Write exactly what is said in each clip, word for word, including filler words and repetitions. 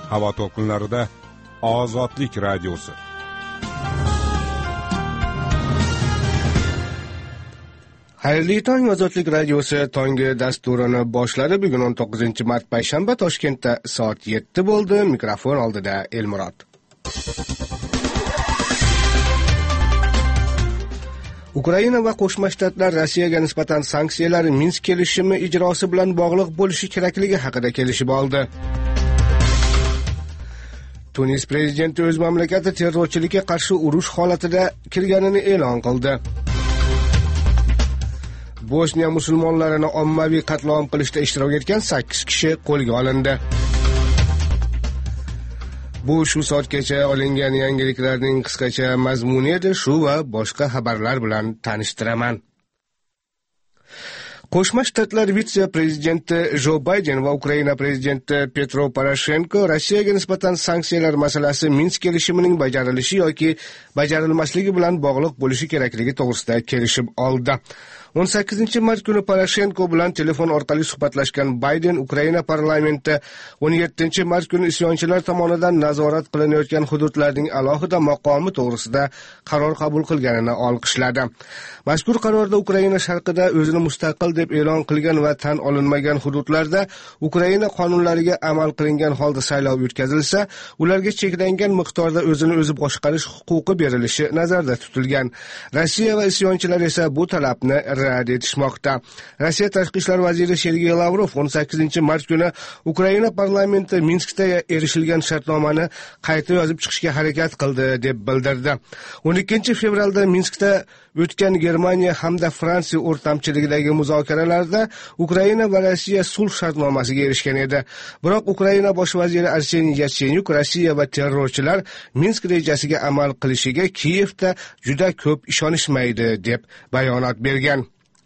havo to'lqinlarida Ozodlik radiosi. Xayrli tong, Ozodlik radiosi tongi dasturini boshladi. Bugun o'n to'qqizinchi mart payshanba, Toshkentda soat yetti bo'ldi. Mikrofon oldida Elmurod. Ukraina va Qo'shma Shtatlar Rossiyaga nisbatan sanksiyalar Minsk kelishimi ijrosi bilan bog'liq bo'lishi kerakligi haqida kelishib oldi. Tunis prezidenti o'z mamlakati terrorchilikka qarshi urush holatida kirganini e'lon qildi. Bosniya musulmonlarini ommaviy qatl-om qilishda ishtirok etgan sakkiz kishi qo'lga olindi. Bu shu soatgacha olingan yangiliklarning qisqacha mazmuni edi. Shu va boshqa xabarlar bilan tanishtiraman. Qo'shma Shtatlar vitse-prezidenti Jo Bayden va Ukraina prezidenti Petro Poroshenko Rossiyaga nisbatan sanksiyalar masalasi Minsk kelishimining bajarilishi yoki bajarilmasligi bilan bog'liq bo'lishi kerakligi to'g'risida kelishib oldi. o'n sakkizinchi mart kuni Poroshenko bilan telefon orqali suhbatlashgan Bayden Ukraina parlamenti o'n yettinchi mart kuni isyonchilar tomonidan nazorat qilinayotgan hududlarning alohida maqomi to'g'risida qaror qabul qilganini olqishladi. Mazkur qarorda Ukraina sharqida o'zini mustaqil deb e'lon qilgan va tan olinmagan hududlarda Ukraina qonunlariga amal qilingan holda saylov o'tkazilsa, ularga cheklangan miqdorda o'zini o'zi boshqarish huquqi berilishi nazarda tutilgan. Rossiya va isyonchilar esa bu talabni rad etishmoqda. Rossiya tashqi ishlar vaziri Sergey Lavrov o'n sakkizinchi mart kuni Ukraina parlamenti Minskda erishilgan shartnomani qayta yozib chiqishga harakat qildi deb bildirdi. o'n ikkinchi fevralda Minskda o'tgan Germaniya hamda Fransiya o'rtamchiligidagi muzokaralarda Ukraina va Rossiya sulh shartnomasiga erishgan edi. Biroq Ukraina bosh vaziri Arseniy Yatsenyuk Rossiya va terrorchilar Minsk rejasiga amal qilishiga Kiyevda juda ko'p ishonishmaydi deb bayonot bergan.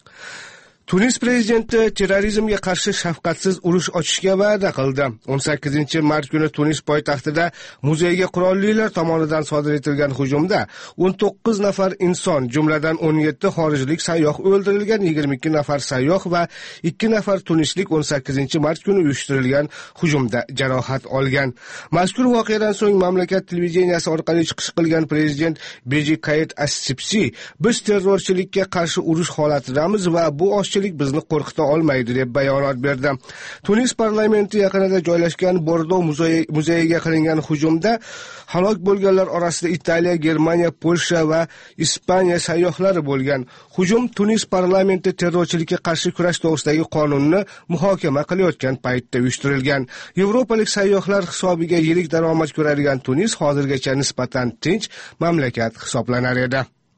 Tunis prezidenti terrorizmga qarshi shafqatsiz urush ochishga va'da qildi. o'n sakkizinchi mart kuni Tunis poytaxtida muzeyga qurollilar tomonidan sodir etilgan hujumda o'n to'qqiz nafar inson, jumladan o'n yetti xorijlik sayyoh o'ldirilgan. yigirma ikki nafar sayyoh va ikki nafar tunislik o'n sakkizinchi mart kuni uyushtirilgan hujumda jarohat olgan. Mazkur voqeadan so'ng mamlakat televideniyasi orqali chiqish qilgan prezident Beji Kayet Assipsi, biz terrorchilikka qarshi urush holatidamiz va bu bizni qo'rqita olmaydi deb bayonot berdi. Tunis parlamenti yaqinida joylashgan Bordo muzeyiga qilingan hujumda halok bo'lganlar orasida Italiya, Germaniya, Polsha va Ispaniya sayyohlari bo'lgan. Hujum Tunis parlamenti terrorchilikka qarshi kurash to'g'risidagi qonunni muhokama qilayotgan paytda uyushtirilgan. Yevropalik sayyohlar hisobiga yirik daromad ko'radigan Tunis hozirgacha nisbatan tinch mamlakat hisoblanar edi.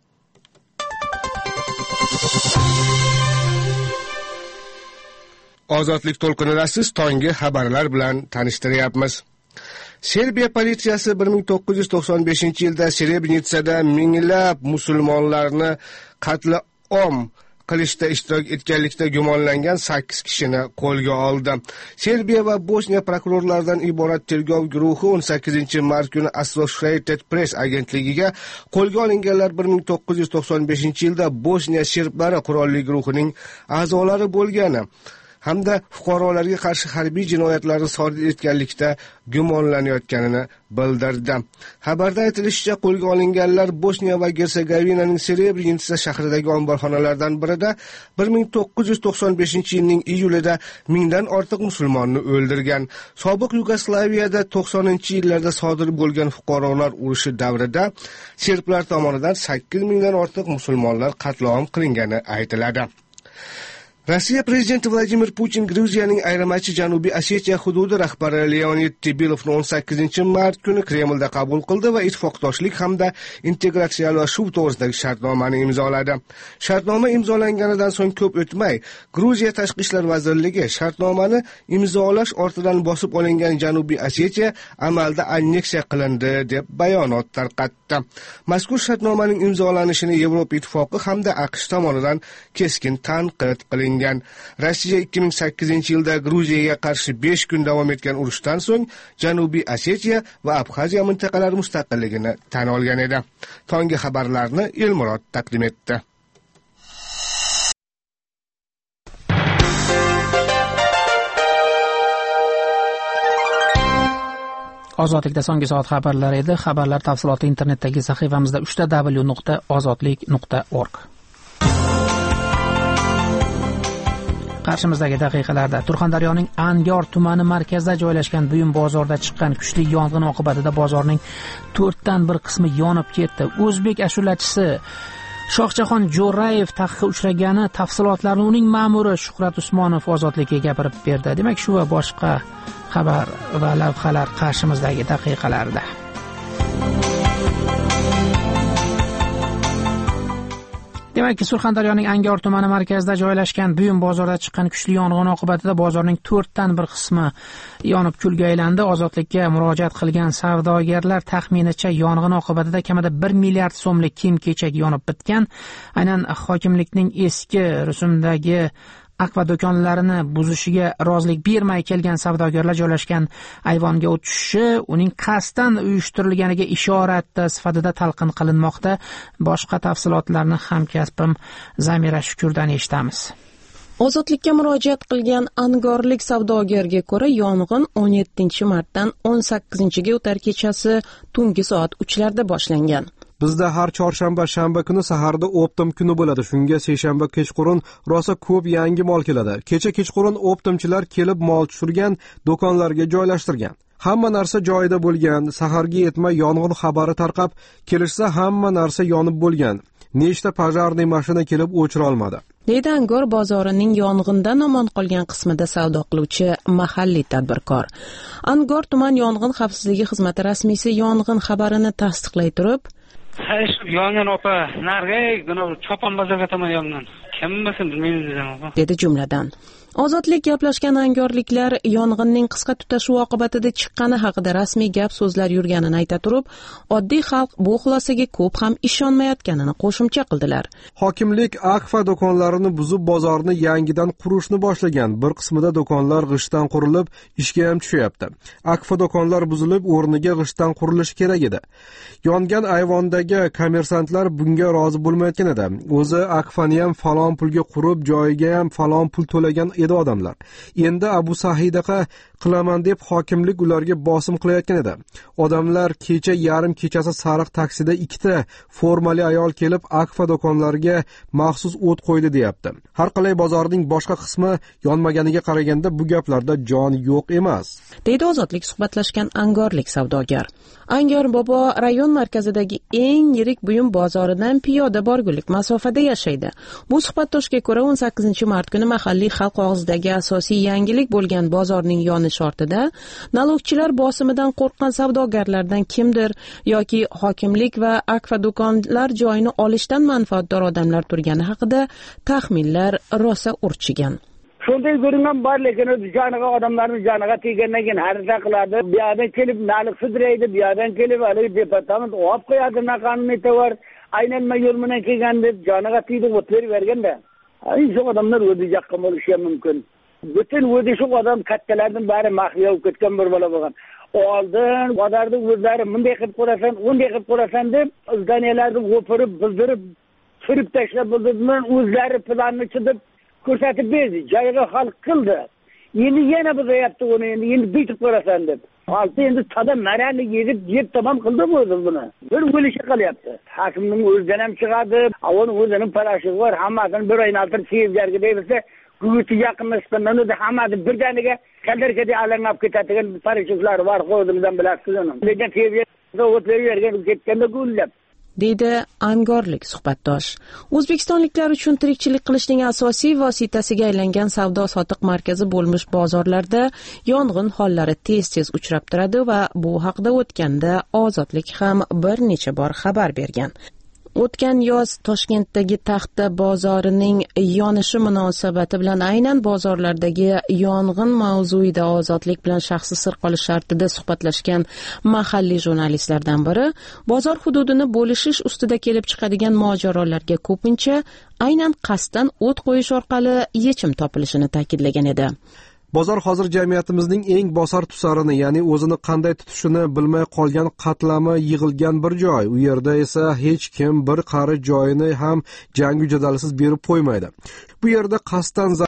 Ozodlik to'lqinida siz tongi xabarlar bilan tanishtiryapmiz. Serbiya politsiyasi bir ming to'qqiz yuz to'qson beshinchi yilda Srebrenitsada minglab musulmonlarni qatli om qilishda ishtirok etganlikda gumonlangan sakkiz kishini qo'lga oldi. Serbiya va Bosniya prokurorlaridan iborat tergov guruhi o'n sakkizinchi mart kuni Associated Press agentligiga qo'lga olinganlar bir ming to'qqiz yuz to'qson beshinchi yilda Bosniya serblari qurolli guruhining a'zolari bo'lgani hamda fuqarolarga qarshi harbiy jinoyatlarni sodir etganlikda gumonlanayotganini bildirdi. Xabarda aytilishicha, qo'lga olinganlar Bosniya va Gersegovinaning Srebrenitsa shahridagi omborxonalardan birida bir ming to'qqiz yuz to'qson beshinchi yilning iyulida mingdan ortiq musulmonni o'ldirgan. Sobiq Yugoslaviyada to'qsoninchi yillarda sodir bo'lgan fuqarolar urushi davrida serblar tomonidan sakkiz mingdan ortiq musulmonlar qatl-om qilingani aytiladi. Rossiya prezidenti Vladimir Putin Gruziyaning ayirmachi Janubiy Osetiya hududi rahbari Leonid Tibilovni o'n sakkizinchi mart kuni Kremlda qabul qildi va ittifoqdoshlik hamda integratsiyalashuv to'g'risidagi shartnomani imzoladi. Shartnoma imzolanganidan so'ng ko'p o'tmay, Gruziya tashqi ishlar vazirligi shartnomani imzolash ortidan bosib olingan Janubiy Osetiya amalda anneksiya qilindi deb bayonot tarqatdi. Mazkur shartnomaning imzolanishini Yevropa Ittifoqi hamda AQSh tomonidan keskin tanqid qilingan. Rossiya ikki ming sakkizinchi yilda Gruziyaga qarshi besh kun davom etgan urushdan so'ng Janubiy Osetiya va Abxaziya mintaqalari mustaqilligini tan olgan edi. Tongi xabarlarni Elmurod taqdim etdi. Ozodlikda so'nggi soat xabarlari edi. Xabarlar tafsiloti internetdagi sahifamizda uch ta w nuqta ozodlik nuqta org. Qarshimizdagi daqiqalarda Surxondaryoning Angor tumani markazida joylashgan buyum bozorda chiqqan kuchli yong'in oqibatida bozorning to'rtdan bir qismi yonib ketdi. O'zbek ashulachisi Shohjahon Jo'rayev taqiqqa uchragani tafsilotlarini uning ma'muri Shuhrat Usmonov Ozodlikka gapirib berdi. Demak, shu va boshqa xabar va lavhalar qarshimizdagi daqiqalarda. Demakki, Surxondaryoning Angor tumani markazida joylashgan buyum bozorda chiqqan kuchli yong'in oqibatida bozorning to'rtdan bir qismi yonib kulga aylandi. Ozodlikka murojaat qilgan savdogarlar taxminicha yong'in oqibatida kamida bir milliard so'mlik kiyim-kechak yonib bitgan. Aynan hokimlikning eski rusumdagi akva do'konlarini buzishiga rozilik bermay kelgan savdogarlar joylashgan ayvonga o'tishi uning qasddan uyushtirilganiga ishorat sifatida talqin qilinmoqda. Boshqa tafsilotlarni hamkasbim Zamira Shukurdan eshitamiz. Ozodlikka murojaat qilgan angorlik savdogarga ko'ra, yong'in o'n yettinchi martdan o'n sakkizinchiga o'tar kechasi tungi soat uchlarda boshlangan. Bizda har chorshanba, shanba kuni saharda optim kuni bo'ladi. Shunga seshanba kechqurun rosa ko'p yangi mol keladi. Kecha kechqurun optimchilar kelib mol tushirgan, do'konlarga joylashtirgan. Hamma narsa joyida bo'lgan. Saharga yetmay yong'in xabari tarqab kelishsa hamma narsa yonib bo'lgan. Nechta pojarniy mashina kelib o'chira olmadi. Deydi Angor bozorining yong'indan omon qolgan qismida savdo qiluvchi mahalliy tadbirkor. Angor tuman yong'in xavfsizligi xizmati rasmiysi yong'in xabarini tasdiqlay turib, Hayır, yong'in opa, narga, buni Chopon bozorga tomon yong'in. Kim bilsin, bilmaymiz opa. Dedi jumladan. Ozodlik gaplashgan angorliklar yong'inning qisqa tutashuvi oqibatida chiqqani haqida rasmiy gap so'zlar yurganini ayta turib, oddiy xalq bu xulosaga ko'p ham ishonmayotganini qo'shimcha qildilar. Hokimlik akfa do'konlarini buzib bozorni yangidan qurishni boshlagan. Bir qismida do'konlar g'ishtdan qurilib, ishga ham tushyapti. Akfa do'konlar buzilib, o'rniga g'ishtdan qurilishi kerak edi. Yongan ayvondagi kommersantlar bunga rozi bo'lmayotgan edi. O'zi akfani ham falon pulga qurib, joyiga ham falon pul to'lagan edi odamlar. Endi Abu Sahidaqa qilaman deb hokimlik ularga bosim qilayotgan edi. Odamlar kecha yarim kechasi sariq taksida ikkita formali ayol kelib akfa do'konlariga maxsus o't qo'ydi deyapti. Har qalay bozorning boshqa qismi yonmaganiga qaraganda bu gaplarda jon yo'q emas. Deydi Ozodlik suhbatlashgan angorlik savdogar. Angor bobo rayon markazidagi eng yirik buyum bozoridan piyoda borgulik masofada yashaydi. Bu suhbatdoshga ko'ra o'n sakkizinchi mart kuni mahalliy xalq og'zidagi asosiy yangilik bo'lgan bozorning yonish ortida налогchilar bosimidan qo'rqqan savdogarlardan kimdir yoki hokimlik va akfa do'konlar joyini olishdan manfaatdor odamlar turgani haqida taxminlar rosa urchigan. Shunday ko'ringan bor, lekin joniga odamlarning joniga tegandan keyin harita qiladi. Bu yerdan kelib nalik sidraydi, bu yerdan kelib hali departament olib qo'yadi, qanuniyati bor. Aynan men yo'l bilan kelgan deb joniga tegdi, o'tib berganda. Ay, shu odamlar o'zi yoqqan bo'lishi mumkin. Butun o'zi shu odam kattalarning bari maxfiy bo'lib ketgan bir bola bo'lgan. Oldin bodarning o'zlari bunday qilib qo'rasan, unday qilib qo'rasan deb zdaniyalarni o'pirib, bildirib, surib tashlab bo'ldilar. O'zlari planni chizib ko'rsatib berdi, joyiga hal qildi. Endi yana buzayapti uni, endi endi bitib qo'rasan deb. Olti endi tada marani yedib, yeb tamom qildi bu o'zi buni. Bir o'lishi qilyapti. Hokimning o'zidan ham chiqadi, avon o'zining parashi bor, hammasini bir oyni altir sevjarga deyilsa, guruchi yaqinlashgandan o'zi hammasi birdaniga qaldirkada alangab ketadigan parashutlar bor, qo'yimdan bilasiz uni. Lekin sevjarga o't bergan ketganda gullab deydi angorlik suhbatdosh. O'zbekistonliklar uchun tirikchilik qilishning asosiy vositasiga aylangan savdo-sotiq markazi bo'lmish bozorlarda yong'in hollari tez-tez uchrab turadi va bu haqda o'tganda Ozodlik ham bir necha bor xabar bergan. O'tgan yoz Toshkentdagi Taxta bozorining yonishi munosabati bilan aynan bozorlardagi yong'in mavzuida Ozodlik bilan shaxsiy sir qolish shartida suhbatlashgan mahalliy jurnalistlardan biri bozor hududini bo'lishish ustida kelib chiqadigan mojarolarga ko'pincha aynan qasddan o't qo'yish orqali yechim topilishini ta'kidlagan edi. Bozor hozir jamiyatimizning eng bosar tusarini, ya'ni o'zini qanday tutishini bilmay qolgan qatlami yig'ilgan bir joy. U yerda esa hech kim bir qari joyini ham jangu jadalsiz berib qo'ymaydi. Bu yerda qasddan